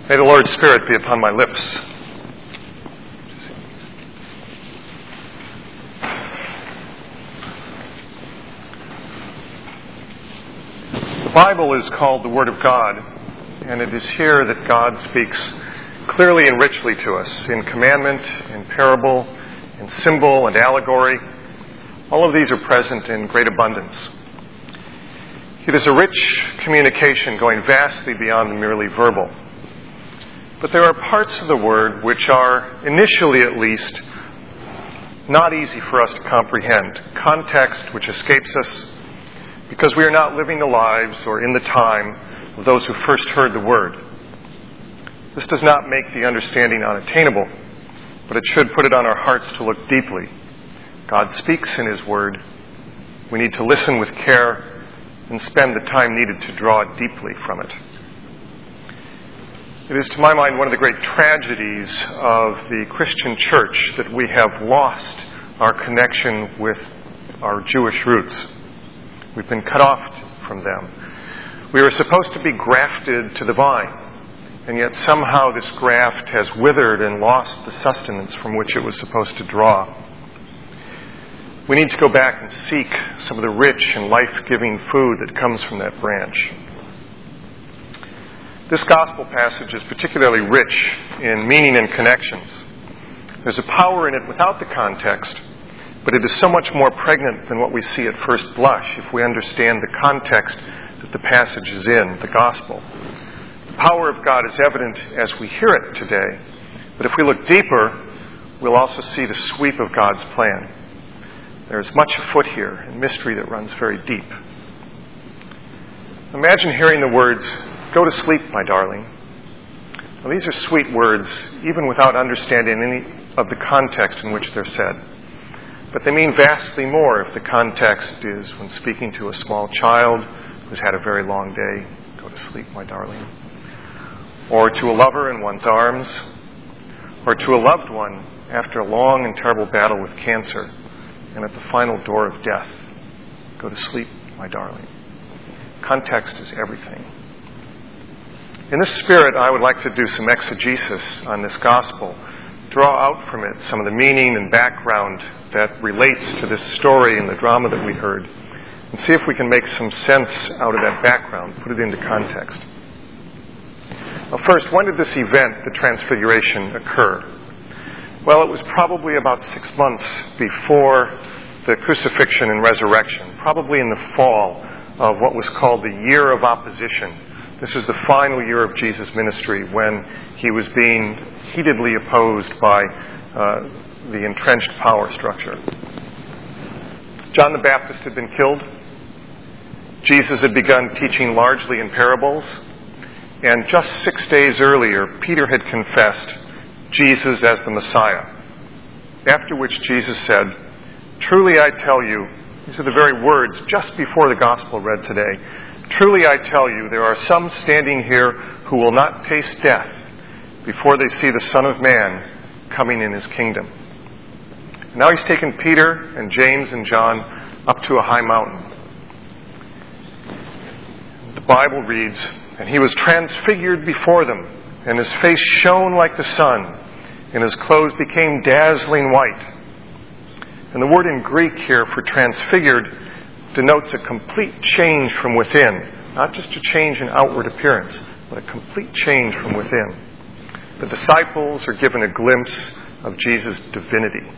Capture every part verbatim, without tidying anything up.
May the Lord's Spirit be upon my lips. The Bible is called the Word of God, and it is here that God speaks clearly and richly to us in commandment, in parable, in symbol and allegory. All of these are present in great abundance. It is a rich communication going vastly beyond the merely verbal. But there are parts of the Word which are, initially at least, not easy for us to comprehend. Context which escapes us because we are not living the lives or in the time of those who first heard the Word. This does not make the understanding unattainable, but it should put it on our hearts to look deeply. God speaks in His Word. We need to listen with care and spend the time needed to draw deeply from it. It is, to my mind, one of the great tragedies of the Christian church that we have lost our connection with our Jewish roots. We've been cut off from them. We are supposed to be grafted to the vine, and yet somehow this graft has withered and lost the sustenance from which it was supposed to draw. We need to go back and seek some of the rich and life-giving food that comes from that branch. This gospel passage is particularly rich in meaning and connections. There's a power in it without the context, but it is so much more pregnant than what we see at first blush if we understand the context that the passage is in, the gospel. The power of God is evident as we hear it today, but if we look deeper, we'll also see the sweep of God's plan. There's much afoot here and mystery that runs very deep. Imagine hearing the words, "Go to sleep, my darling." Now, these are sweet words, even without understanding any of the context in which they're said. But they mean vastly more if the context is when speaking to a small child who's had a very long day. "Go to sleep, my darling." Or to a lover in one's arms. Or to a loved one after a long and terrible battle with cancer and at the final door of death. "Go to sleep, my darling." Context is everything. In this spirit, I would like to do some exegesis on this gospel, draw out from it some of the meaning and background that relates to this story and the drama that we heard, and see if we can make some sense out of that background, put it into context. Now, first, when did this event, the Transfiguration, occur? Well, it was probably about six months before the crucifixion and resurrection, probably in the fall of what was called the Year of Opposition. This is the final year of Jesus' ministry when he was being heatedly opposed by uh, the entrenched power structure. John the Baptist had been killed. Jesus had begun teaching largely in parables. And just six days earlier, Peter had confessed Jesus as the Messiah. After which Jesus said, "Truly I tell you," these are the very words just before the gospel read today, "Truly I tell you, there are some standing here who will not taste death before they see the Son of Man coming in His kingdom." Now He's taken Peter and James and John up to a high mountain. The Bible reads, "And He was transfigured before them, and His face shone like the sun, and His clothes became dazzling white." And the word in Greek here for transfigured denotes a complete change from within. Not just a change in outward appearance, but a complete change from within. The disciples are given a glimpse of Jesus' divinity.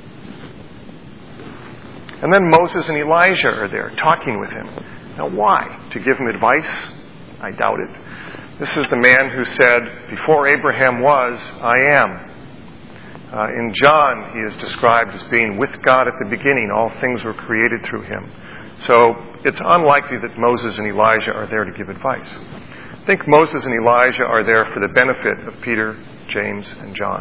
And then Moses and Elijah are there talking with Him. Now why? To give Him advice? I doubt it. This is the man who said, "Before Abraham was, I am." Uh, in John, he is described as being with God at the beginning. All things were created through Him. So it's unlikely that Moses and Elijah are there to give advice. I think Moses and Elijah are there for the benefit of Peter, James, and John.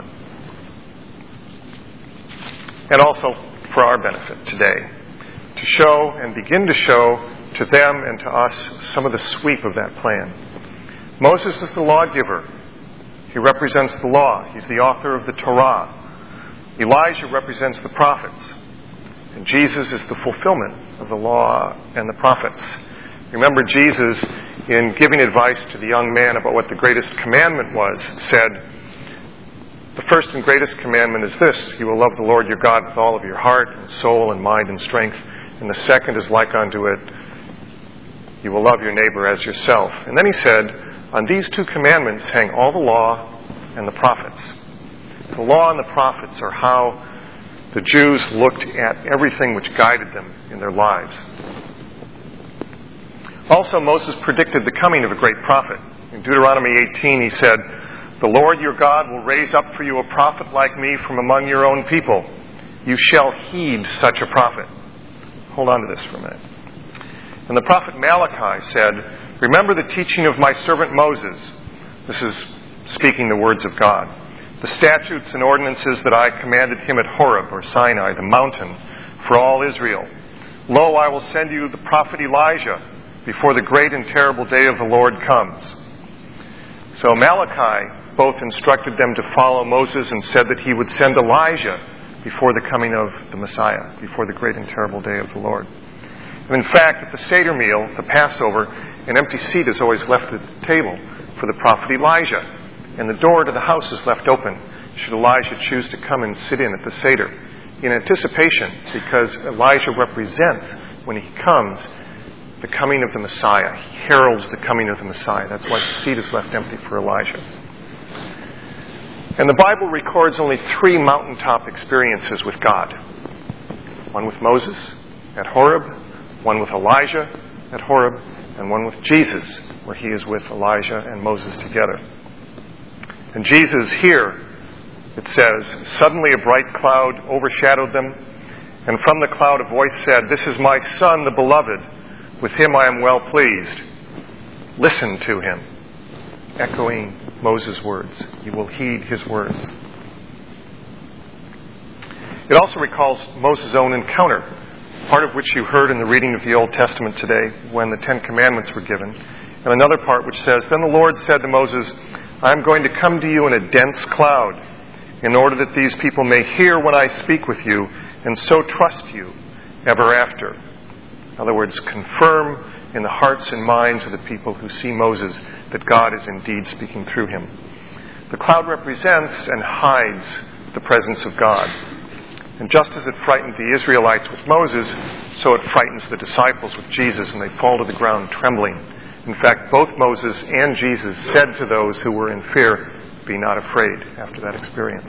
And also for our benefit today, to show and begin to show to them and to us some of the sweep of that plan. Moses is the lawgiver. He represents the law. He's the author of the Torah. Elijah represents the prophets. And Jesus is the fulfillment of the law and the prophets. Remember, Jesus, in giving advice to the young man about what the greatest commandment was, said, the first and greatest commandment is this: you will love the Lord your God with all of your heart and soul and mind and strength. And the second is like unto it: you will love your neighbor as yourself. And then he said, on these two commandments hang all the law and the prophets. The law and the prophets are how the Jews looked at everything which guided them in their lives. Also, Moses predicted the coming of a great prophet. In Deuteronomy eighteen, he said, the Lord your God will raise up for you a prophet like me from among your own people. You shall heed such a prophet. Hold on to this for a minute. And the prophet Malachi said, remember the teaching of my servant Moses. This is speaking the words of God. The statutes and ordinances that I commanded him at Horeb, or Sinai, the mountain, for all Israel. Lo, I will send you the prophet Elijah before the great and terrible day of the Lord comes. So Malachi both instructed them to follow Moses and said that he would send Elijah before the coming of the Messiah, before the great and terrible day of the Lord. And in fact, at the Seder meal, the Passover, an empty seat is always left at the table for the prophet Elijah, and the door to the house is left open should Elijah choose to come and sit in at the Seder, in anticipation, because Elijah represents, when he comes, the coming of the Messiah. He heralds the coming of the Messiah. That's why the seat is left empty for Elijah. And the Bible records only three mountaintop experiences with God. One with Moses at Horeb, one with Elijah at Horeb, and one with Jesus, where he is with Elijah and Moses together. And Jesus here, it says, suddenly a bright cloud overshadowed them, and from the cloud a voice said, this is my Son, the beloved. With him I am well pleased. Listen to him. Echoing Moses' words. You will heed his words. It also recalls Moses' own encounter, part of which you heard in the reading of the Old Testament today when the Ten Commandments were given, and another part which says, then the Lord said to Moses, I am going to come to you in a dense cloud, in order that these people may hear when I speak with you, and so trust you ever after. In other words, confirm in the hearts and minds of the people who see Moses that God is indeed speaking through him. The cloud represents and hides the presence of God. And just as it frightened the Israelites with Moses, so it frightens the disciples with Jesus, and they fall to the ground trembling. In fact, both Moses and Jesus said to those who were in fear, be not afraid, after that experience.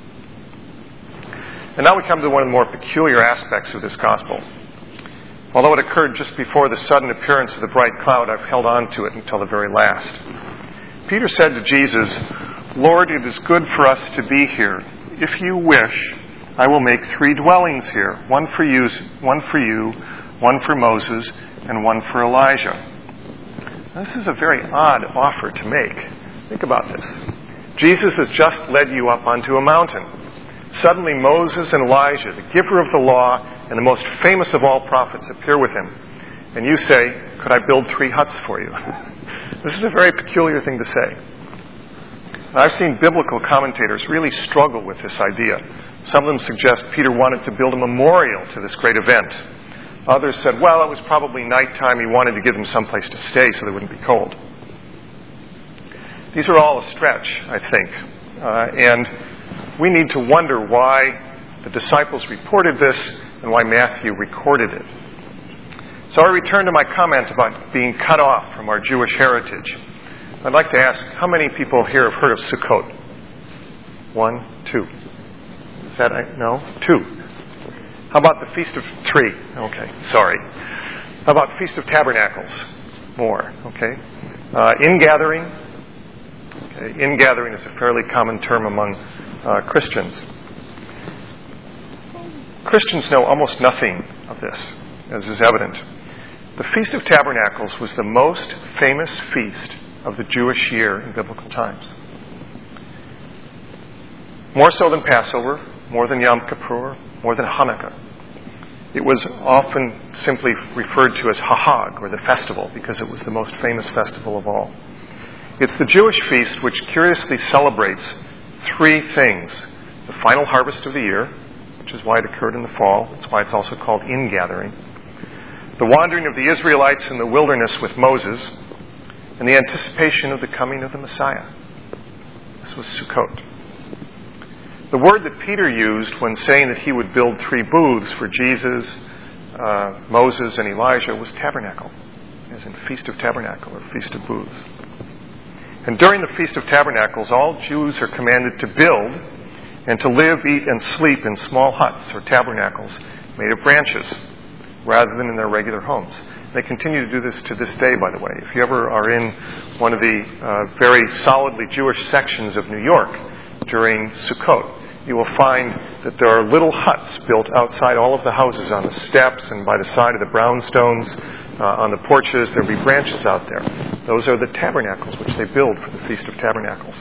And now we come to one of the more peculiar aspects of this gospel. Although it occurred just before the sudden appearance of the bright cloud, I've held on to it until the very last. Peter said to Jesus, Lord, it is good for us to be here. If you wish, I will make three dwellings here, one for you, one for you, one for Moses, and one for Elijah. Now, this is a very odd offer to make. Think about this. Jesus has just led you up onto a mountain. Suddenly Moses and Elijah, the giver of the law and the most famous of all prophets, appear with him. And you say, could I build three huts for you? This is a very peculiar thing to say. I've seen biblical commentators really struggle with this idea. Some of them suggest Peter wanted to build a memorial to this great event. Others said, well, it was probably nighttime. He wanted to give them someplace to stay so they wouldn't be cold. These are all a stretch, I think. Uh, and we need to wonder why the disciples reported this and why Matthew recorded it. So I return to my comment about being cut off from our Jewish heritage. I'd like to ask, how many people here have heard of Sukkot? One, two. Is that, no? Two. How about the Feast of Three? Okay, sorry. How about Feast of Tabernacles? More, okay. Uh, ingathering. Okay. Ingathering is a fairly common term among uh, Christians. Christians know almost nothing of this, as is evident. The Feast of Tabernacles was the most famous feast of the Jewish year in biblical times. More so than Passover, more than Yom Kippur, more than Hanukkah. It was often simply referred to as Hahag, or the festival, because it was the most famous festival of all. It's the Jewish feast which curiously celebrates three things. The final harvest of the year, which is why it occurred in the fall. That's why it's also called ingathering. the wandering of the Israelites in the wilderness with Moses, and the anticipation of the coming of the Messiah. This was Sukkot. The word that Peter used when saying that he would build three booths for Jesus, uh, Moses, and Elijah was tabernacle, as in Feast of Tabernacle or Feast of Booths. And during the Feast of Tabernacles, all Jews are commanded to build and to live, eat, and sleep in small huts or tabernacles made of branches, rather than in their regular homes. They continue to do this to this day, by the way. If you ever are in one of the uh, very solidly Jewish sections of New York during Sukkot, you will find that there are little huts built outside all of the houses on the steps and by the side of the brownstones, uh, on the porches. There will be branches out there. Those are the tabernacles which they build for the Feast of Tabernacles.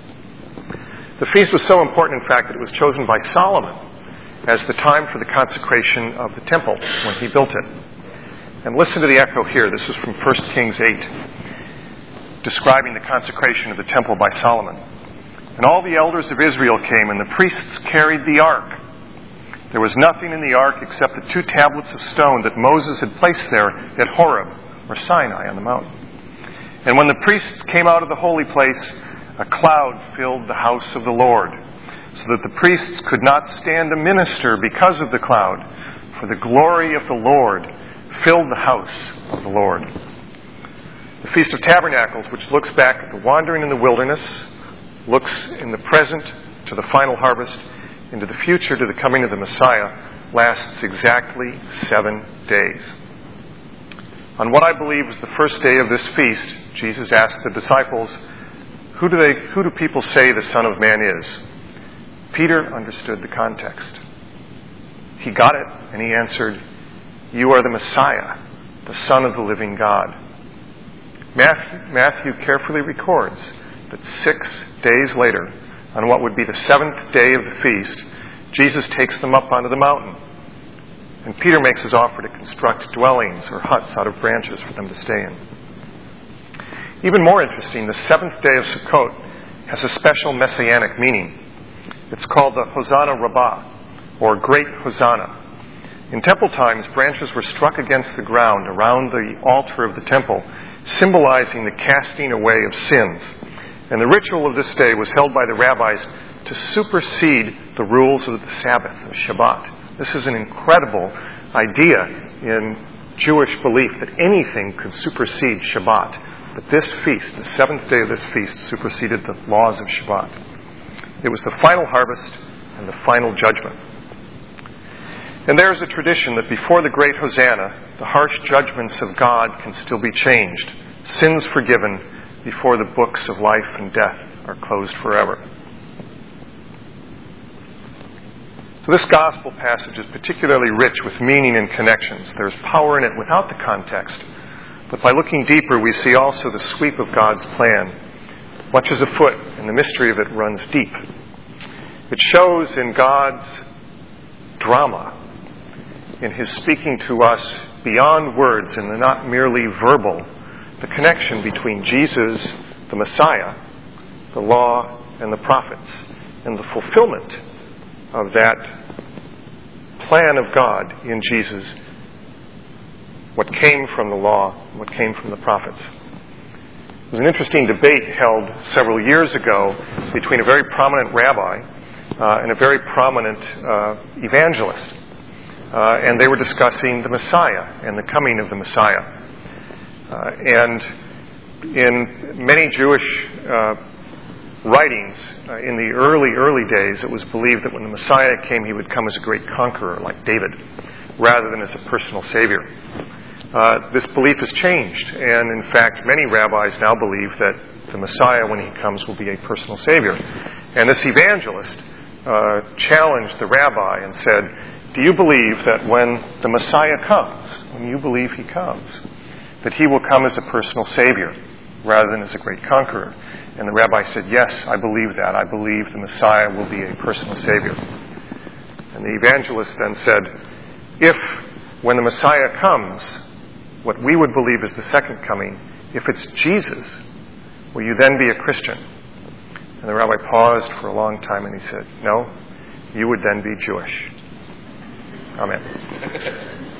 The feast was so important, in fact, that it was chosen by Solomon as the time for the consecration of the temple when he built it. And listen to the echo here. This is from First Kings eight, describing the consecration of the temple by Solomon. And all the elders of Israel came, and the priests carried the ark. There was nothing in the ark except the two tablets of stone that Moses had placed there at Horeb, or Sinai on the mountain. And when the priests came out of the holy place, a cloud filled the house of the Lord, so that the priests could not stand to minister because of the cloud, for the glory of the Lord filled the house of the Lord. The Feast of Tabernacles, which looks back at the wandering in the wilderness, looks in the present to the final harvest, into the future to the coming of the Messiah, lasts exactly seven days. On what I believe was the first day of this feast, Jesus asked the disciples, Who do they, who do people say the Son of Man is? Peter understood the context. He got it, and he answered, You are the Messiah, the Son of the living God. Matthew, Matthew carefully records that six days later, on what would be the seventh day of the feast, Jesus takes them up onto the mountain. And Peter makes his offer to construct dwellings or huts out of branches for them to stay in. Even more interesting, the seventh day of Sukkot has a special messianic meaning. It's called the Hosanna Rabbah, or Great Hosanna. In temple times, branches were struck against the ground around the altar of the temple, symbolizing the casting away of sins. And the ritual of this day was held by the rabbis to supersede the rules of the Sabbath, of Shabbat. This is an incredible idea in Jewish belief that anything could supersede Shabbat. But this feast, the seventh day of this feast, superseded the laws of Shabbat. It was the final harvest and the final judgment. And there is a tradition that before the great Hosanna, the harsh judgments of God can still be changed, sins forgiven, before the books of life and death are closed forever. So this gospel passage is particularly rich with meaning and connections. There's power in it without the context. But by looking deeper, we see also the sweep of God's plan. Much is afoot, and the mystery of it runs deep. It shows in God's drama, in His speaking to us beyond words and the not merely verbal, the connection between Jesus, the Messiah, the law, and the prophets, and the fulfillment of that plan of God in Jesus, what came from the law, what came from the prophets. There was an interesting debate held several years ago between a very prominent rabbi uh, and a very prominent uh, evangelist. Uh, and they were discussing the Messiah and the coming of the Messiah. Uh, and in many Jewish uh, writings, uh, in the early, early days, it was believed that when the Messiah came, he would come as a great conqueror like David, rather than as a personal savior. Uh, this belief has changed, and in fact, many rabbis now believe that the Messiah, when he comes, will be a personal savior. And this evangelist uh, challenged the rabbi and said, do you believe that when the Messiah comes, when you believe he comes, that he will come as a personal savior rather than as a great conqueror? And the rabbi said, yes, I believe that. I believe the Messiah will be a personal savior. And the evangelist then said, if when the Messiah comes, what we would believe is the second coming, if it's Jesus, will you then be a Christian? And the rabbi paused for a long time and he said, no, you would then be Jewish. Amen.